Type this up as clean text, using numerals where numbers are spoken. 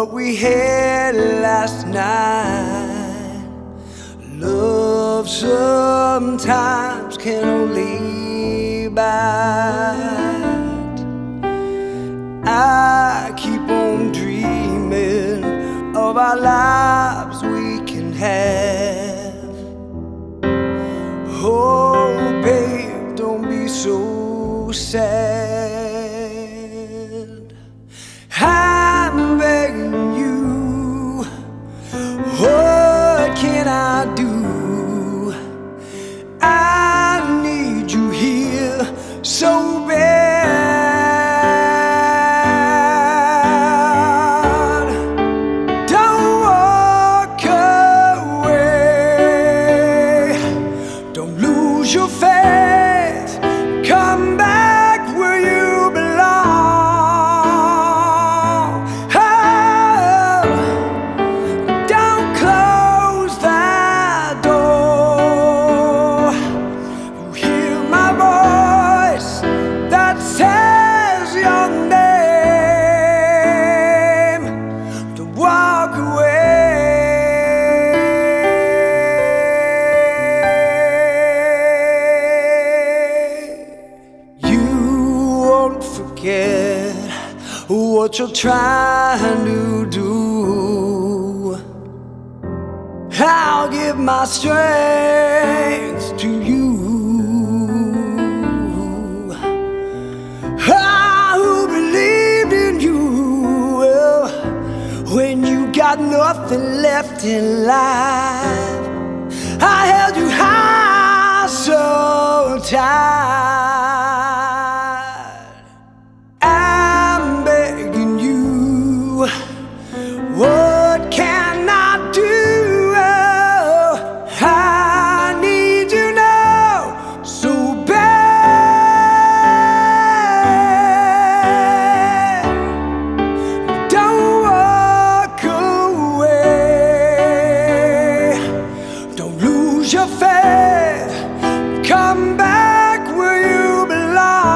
what we had last night. Love sometimes can only bite. I keep on dreaming of our lives we can have. Oh, babe, don't be so sad. I'm begging you, what can I do? I need you here so bad. Don't walk away, don't lose your faith, come back where you belong. Oh, don't close that door. You hear my voice that says your name. Don't walk away. You won't forget what you're trying to do. I'll give my strength to you. I who believed in you when you got nothing left in life. I held you high so tight. I'm begging you, what can I do? I need you now so bad. Don't walk away, don't lose your faith, come back where you belong.